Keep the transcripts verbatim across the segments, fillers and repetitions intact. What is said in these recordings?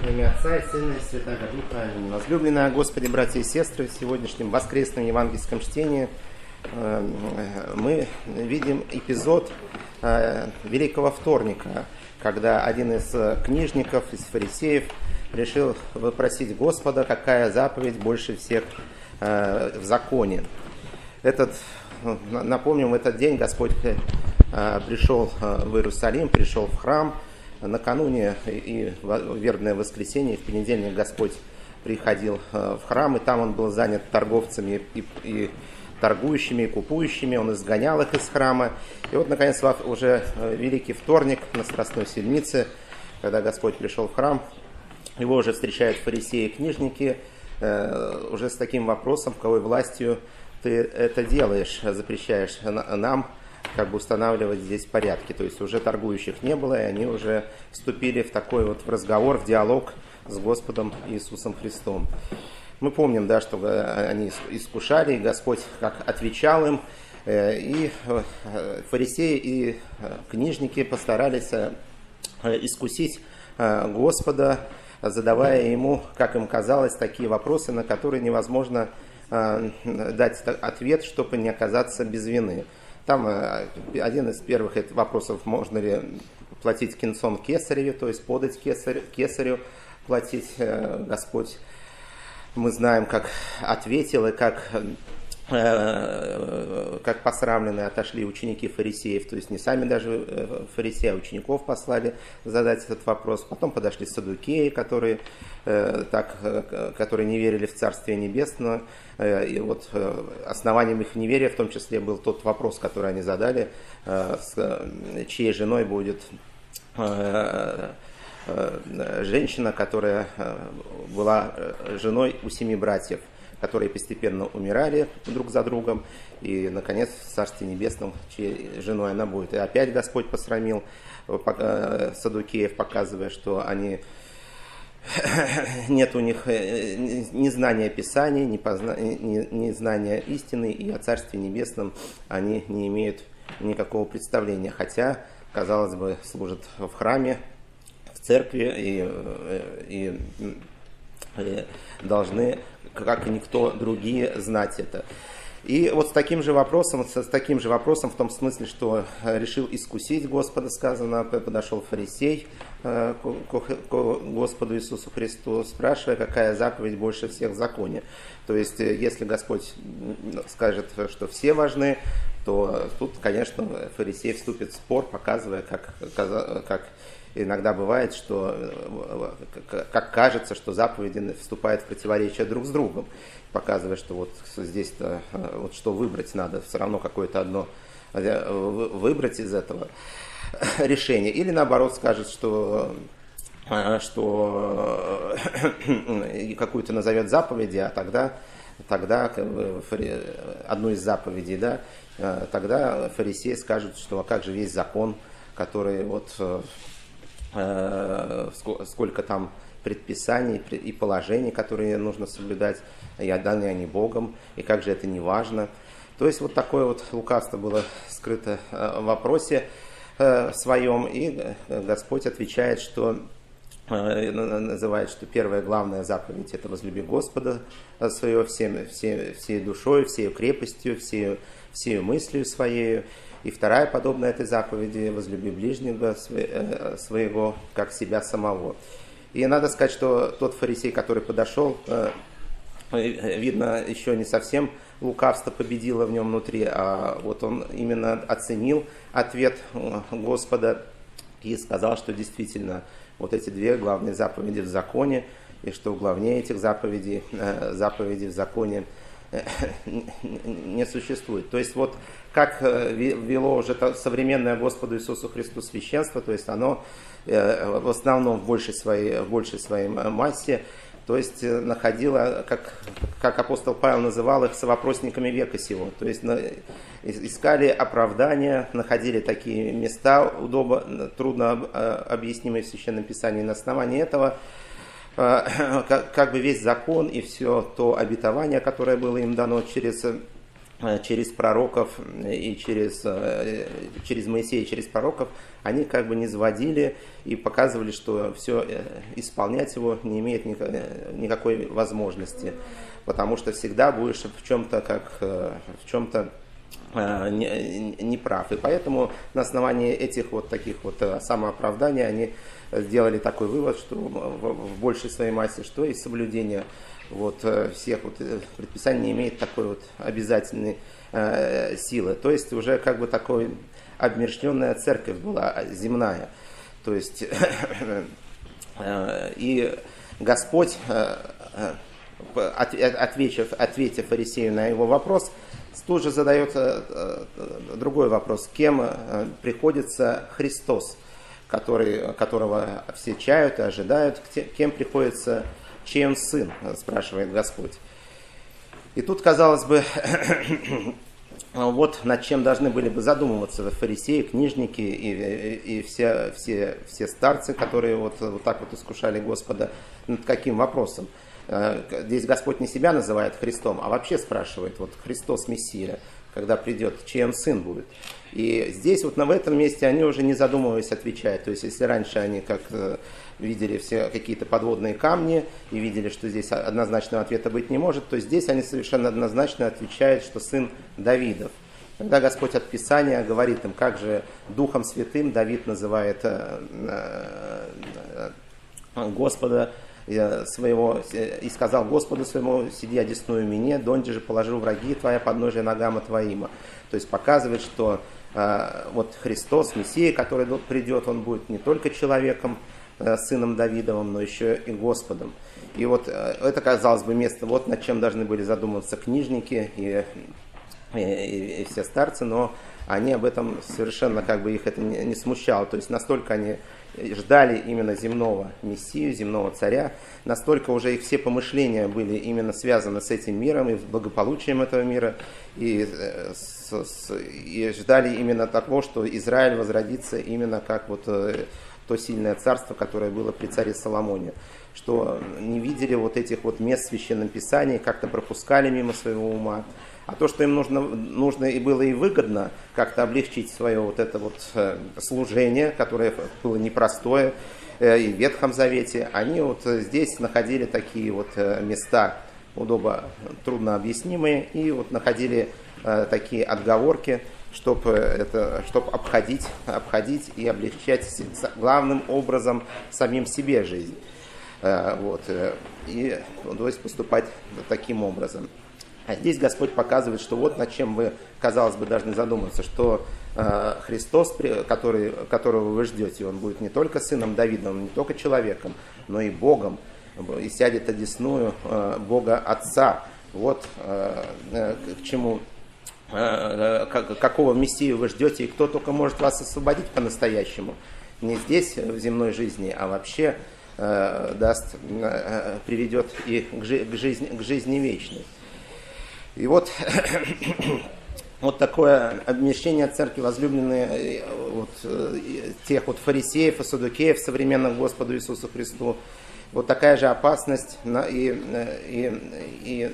Во имя Отца и Сына и Святого Духа. Аминь. Возлюбленные Господи, братья и сестры, в сегодняшнем воскресном евангельском чтении мы видим эпизод Великого Вторника, когда один из книжников, из фарисеев, решил вопросить Господа, какая заповедь больше всех в законе. Этот, напомним, в этот день Господь пришел в Иерусалим, пришел в храм. Накануне и в вербное воскресенье, в понедельник Господь приходил в храм, и там он был занят торговцами и, и торгующими, и купующими, он изгонял их из храма. И вот, наконец, уже Великий Вторник на Страстной Седмице, когда Господь пришел в храм, его уже встречают фарисеи и книжники, э, уже с таким вопросом, какой властью ты это делаешь, запрещаешь нам как бы устанавливать здесь порядки. То есть уже торгующих не было, и они уже вступили в такой вот в разговор, в диалог с Господом Иисусом Христом. Мы помним, да, что они искушали, и Господь как отвечал им, и фарисеи и книжники постарались искусить Господа, задавая ему, как им казалось, такие вопросы, на которые невозможно дать ответ, чтобы не оказаться без вины. Там один из первых вопросов, можно ли платить кинцом кесареву, то есть подать кесарю, кесарю платить. Господь, мы знаем, как ответил и как, как посрамленные отошли ученики фарисеев, то есть не сами даже фарисеи, а учеников послали задать этот вопрос. Потом подошли саддукеи, которые, так, которые не верили в Царствие Небесное. И вот основанием их неверия в том числе был тот вопрос, который они задали, с чьей женой будет женщина, которая была женой у семи братьев, которые постепенно умирали друг за другом, и, наконец, в Царстве Небесном, чьей женой она будет. И опять Господь посрамил саддукеев, показывая, что они... нет у них ни знания Писаний, ни, позна... ни, ни знания истины, и о Царстве Небесном они не имеют никакого представления, хотя, казалось бы, служат в храме, в церкви и, и, и должны, как и никто другие, знать это. И вот с таким же вопросом, с таким же вопросом в том смысле, что решил искусить Господа, сказано, подошел фарисей к Господу Иисусу Христу, спрашивая, какая заповедь больше всех в законе. То есть, если Господь скажет, что все важны, то тут, конечно, фарисей вступит в спор, показывая, как, как иногда бывает, что, как кажется, что заповеди вступают в противоречие друг с другом, показывая, что вот здесь-то вот что выбрать надо, все равно какое-то одно выбрать из этого решения. Или наоборот скажет, что, что какую-то назовет заповеди, а тогда, тогда одну из заповедей, да, тогда фарисеи скажут, что а как же весь закон, который вот сколько там предписаний и положений, которые нужно соблюдать, и даны они Богом, и как же это не важно. То есть вот такое вот лукавство было скрыто в вопросе своем, и Господь отвечает, что называет, что первая главная заповедь — это возлюби Господа своего всем, всей, всей душой, всей крепостью, всей, всей мыслью своей. И вторая, подобная этой заповеди, возлюби ближнего своего, как себя самого. И надо сказать, что тот фарисей, который подошел, видно, еще не совсем лукавство победило в нем внутри, а вот он именно оценил ответ Господа и сказал, что действительно вот эти две главные заповеди в законе, и что главнее этих заповедей, заповедей в законе не существует. То есть вот как вело уже современное Господу Иисусу Христу священство, то есть оно в основном в большей своей, в большей своей массе, то есть находило, как, как апостол Павел называл их, совопросниками века сего. То есть искали оправдания, находили такие места, удобно, трудно объяснимые в Священном Писании. На основании этого как, как бы весь закон и все то обетование, которое было им дано через через пророков и через, через Моисея, через пророков, они как бы не заводили и показывали, что все исполнять его не имеет никакой возможности, потому что всегда будешь в чем-то как в чем-то неправ. И поэтому на основании этих вот таких вот самооправданий они сделали такой вывод, что в большей своей массе, что и соблюдение вот всех вот предписаний не имеет такой вот обязательной э, силы. То есть уже как бы такой обмерщенная церковь была земная. То есть э, и Господь, э, ответив, ответив фарисею на его вопрос, тут же задает э, другой вопрос: кем э, приходится Христос, который, которого все чают и ожидают, кем приходится чей сын, спрашивает Господь. И тут, казалось бы, вот над чем должны были бы задумываться фарисеи, книжники и, и, и все, все, все старцы, которые вот, вот так вот искушали Господа, над каким вопросом. Здесь Господь не себя называет Христом, а вообще спрашивает: вот Христос Мессия, когда придет, чей он сын будет. И здесь вот в этом месте они уже не задумываясь отвечают. То есть если раньше они как видели все какие-то подводные камни и видели, что здесь однозначного ответа быть не может, то здесь они совершенно однозначно отвечают, что сын Давидов. Когда Господь от Писания говорит им, как же Духом Святым Давид называет Господа своего, и сказал Господу своему: сиди одесную мне, донде же положил враги твоя подножие ногам твоима. То есть показывает, что э, вот Христос, Мессия, который придет, он будет не только человеком, э, сыном Давидовым, но еще и Господом. И вот э, это, казалось бы, место, вот над чем должны были задумываться книжники и, и, и, и все старцы, но они об этом совершенно как бы их это не, не смущало. То есть настолько они ждали именно земного Мессию, земного царя, настолько уже их все помышления были именно связаны с этим миром и с благополучием этого мира, и, с, с, и ждали именно того, что Израиль возродится именно как вот то сильное царство, которое было при царе Соломоне, что не видели вот этих вот мест в Священном Писании, как-то пропускали мимо своего ума. А то, что им нужно, нужно и было и выгодно как-то облегчить свое вот это вот служение, которое было непростое и в Ветхом Завете, они вот здесь находили такие вот места удобно, трудно объяснимые, и вот находили такие отговорки, чтобы это, чтобы обходить, обходить и облегчать главным образом самим себе жизнь. Вот. И то есть поступать таким образом. А здесь Господь показывает, что вот над чем вы, казалось бы, должны задуматься, что э, Христос, который, которого вы ждете, он будет не только сыном Давидовым, не только человеком, но и Богом, и сядет одесную э, Бога Отца. Вот э, э, к чему, э, как, какого Мессию вы ждете, и кто только может вас освободить по-настоящему. Не здесь, в земной жизни, а вообще э, даст, э, приведет и к, жи- к, жизни, к жизни вечной. И вот, вот такое обмещение церкви, возлюбленные вот, тех вот фарисеев и саддукеев, современных Господу Иисусу Христу, вот такая же опасность и, и, и,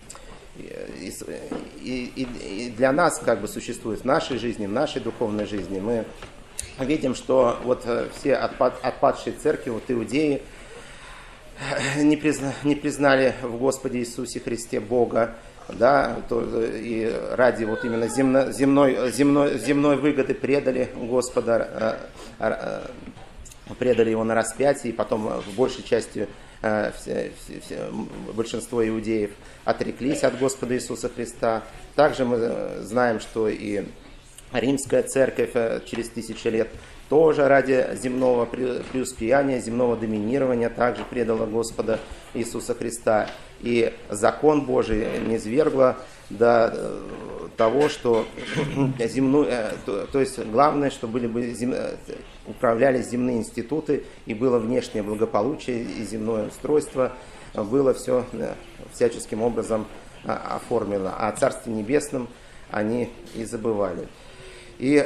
и, и, и для нас как бы существует в нашей жизни, в нашей духовной жизни. Мы видим, что вот все отпад, отпадшие церкви, вот иудеи, не, призна, не признали в Господе Иисусе Христе Бога, да, то, и ради вот именно земно, земной, земной, земной выгоды предали Господа, э, э, предали его на распятие, и потом в большей части э, все, все, большинство иудеев отреклись от Господа Иисуса Христа. Также мы знаем, что и Римская церковь через тысячи лет тоже ради земного преуспеяния, земного доминирования также предала Господа Иисуса Христа. И закон Божий низвергла до того, что земную, то, то есть главное, что были бы зем, управлялись земные институты, и было внешнее благополучие и земное устройство, было все всяческим образом оформлено. А о Царстве Небесном они и забывали. И,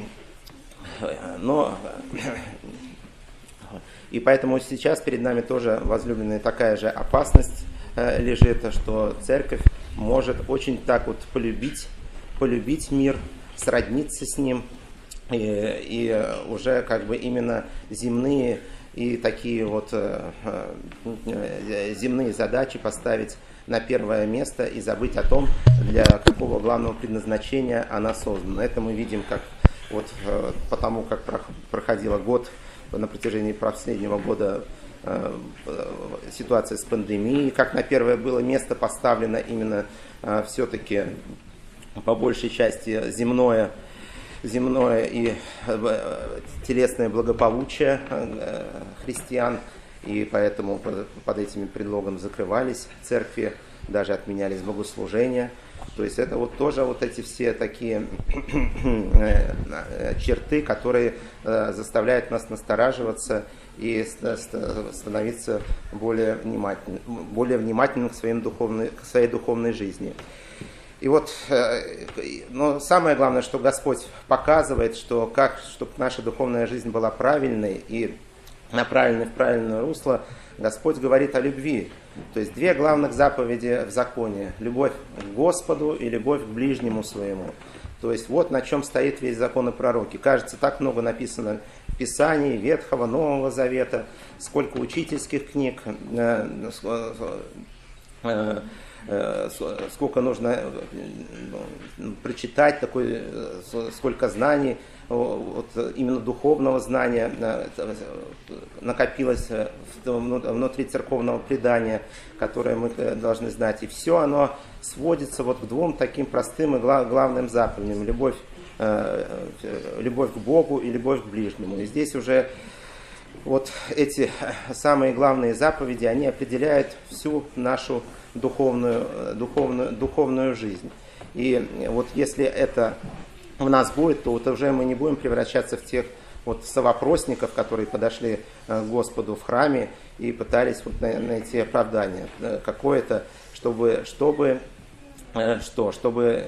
но, и поэтому сейчас перед нами тоже, возлюбленные, такая же опасность лежит, что церковь может очень так вот полюбить, полюбить мир, сродниться с ним, и, и уже как бы именно земные и такие вот э, э, земные задачи поставить на первое место и забыть о том, для какого главного предназначения она создана. Это мы видим, как вот э, потому как проходила год, на протяжении последнего года э, ситуация с пандемией, как на первое было место поставлено именно э, все-таки по большей части земное, земное и э, телесное благополучие э, христиан, и поэтому под, под этим предлогом закрывались церкви, даже отменялись богослужения. То есть это вот тоже вот эти все такие черты, которые заставляют нас настораживаться и становиться более внимательным, более внимательным к, своим духовной, к своей духовной жизни. И вот, но самое главное, что Господь показывает, что как, чтобы наша духовная жизнь была правильной и направленной в правильное русло, Господь говорит о любви. То есть две главных заповеди в законе. Любовь к Господу и любовь к ближнему своему. То есть вот на чем стоит весь закон и пророки. Кажется, так много написано в Писании Ветхого, Нового Завета, сколько учительских книг, сколько нужно прочитать, такой, сколько знаний, вот именно духовного знания накопилось внутри церковного предания, которое мы должны знать. И все оно сводится вот к двум таким простым и главным заповедям: любовь, любовь к Богу и любовь к ближнему. И здесь уже вот эти самые главные заповеди, они определяют всю нашу духовную, духовную, духовную жизнь. И вот если это в нас будет, то вот уже мы не будем превращаться в тех вот совопросников, которые подошли к Господу в храме и пытались вот найти оправдание какое-то, чтобы, чтобы, что, чтобы,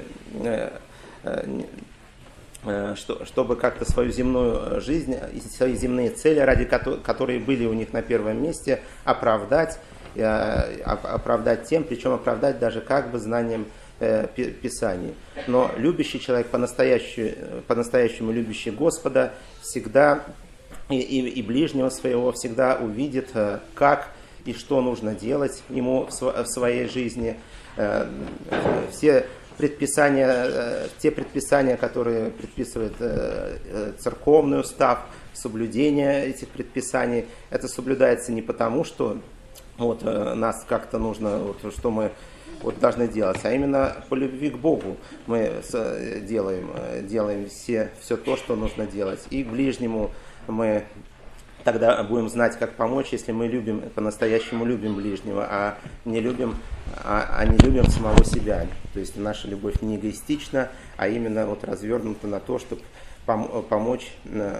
чтобы как-то свою земную жизнь и свои земные цели, ради которые были у них на первом месте, оправдать, оправдать тем, причем оправдать даже как бы знанием Писаний. Но любящий человек, по-настоящему, по-настоящему любящий Господа, всегда и, и, и ближнего своего всегда увидит, как и что нужно делать ему в, в своей жизни. Все предписания, те предписания, которые предписывает церковный устав, соблюдение этих предписаний, это соблюдается не потому, что вот нас как-то нужно, вот, что мы вот должны делать, а именно по любви к Богу мы делаем, делаем все, все то, что нужно делать. И к ближнему мы тогда будем знать, как помочь, если мы любим, по-настоящему любим ближнего, а не любим, а, а не любим самого себя. То есть наша любовь не эгоистична, а именно вот развернута на то, чтобы помочь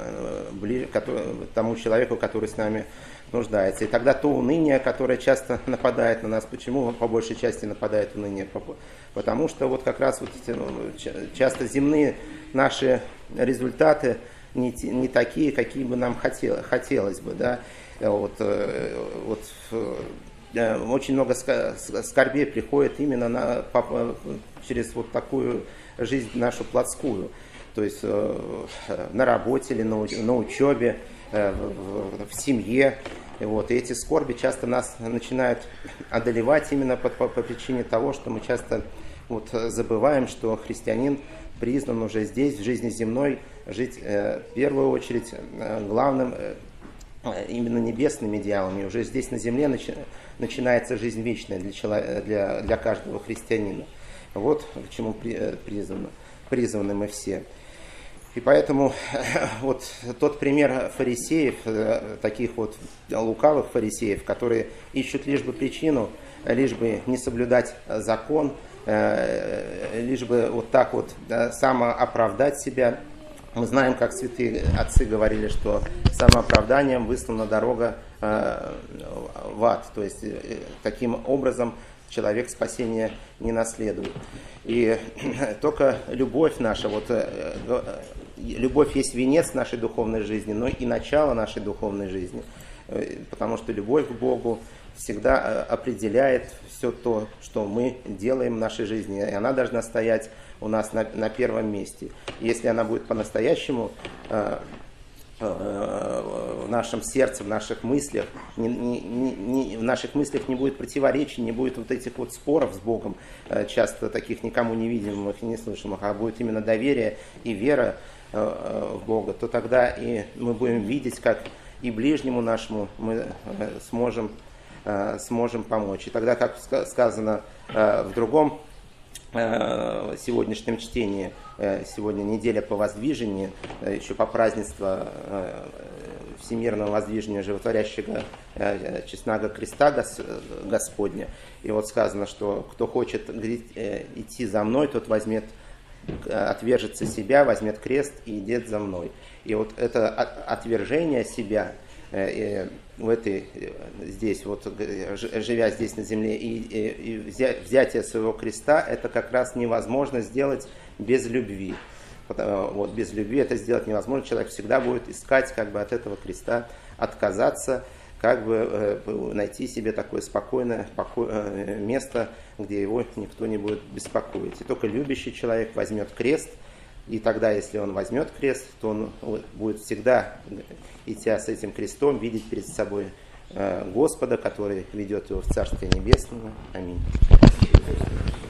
тому человеку, который с нами нуждается. И тогда то уныние, которое часто нападает на нас, почему по большей части нападает уныние? Потому что вот как раз вот эти, ну, часто земные наши результаты не, не такие, какие бы нам хотел, хотелось бы. Да? Вот, вот, очень много скорбей приходит именно на, через вот такую жизнь нашу плотскую. То есть на работе или на, на учебе, в, в семье. И, вот, и эти скорби часто нас начинают одолевать именно по, по, по причине того, что мы часто вот, забываем, что христианин признан уже здесь, в жизни земной, жить э, в первую очередь э, главным, э, именно небесным идеалом. И уже здесь на земле начи, начинается жизнь вечная для, человека, для, для каждого христианина. Вот к чему при, призваны, призваны мы все. И поэтому вот тот пример фарисеев, таких вот лукавых фарисеев, которые ищут лишь бы причину, лишь бы не соблюдать закон, лишь бы вот так вот самооправдать себя. Мы знаем, как святые отцы говорили, что самооправданием выслана дорога в ад. То есть таким образом человек спасения не наследует. И только любовь наша, вот, любовь есть венец нашей духовной жизни, но и начало нашей духовной жизни. потому что любовь к Богу всегда определяет все то, что мы делаем в нашей жизни, и она должна стоять у нас на, на первом месте. Если она будет по-настоящему э, э, в нашем сердце, в наших мыслях, не, не, не, в наших мыслях не будет противоречий, не будет вот этих вот споров с Богом, э, часто таких никому не видимых и не слышимых, а будет именно доверие и вера э, в Бога, то тогда и мы будем видеть, как и ближнему нашему мы э, сможем сможем помочь. И тогда, как сказано в другом сегодняшнем чтении, сегодня неделя по воздвижению, еще по празднеству всемирного воздвижения животворящего честного креста Господня. И вот сказано, что кто хочет идти за мной, тот возьмет, отвержется себя, возьмет крест и идет за мной. И вот это отвержение себя в этой, здесь, вот, живя здесь на земле, и, и, и взятие своего креста, это как раз невозможно сделать без любви. Вот, без любви это сделать невозможно. Человек всегда будет искать как бы от этого креста отказаться, как бы э, найти себе такое спокойное поко... место, где его никто не будет беспокоить. И только любящий человек возьмет крест, и тогда, если он возьмет крест, то он будет всегда, идя с этим крестом, видеть перед собой Господа, который ведет его в Царствие Небесное. Аминь.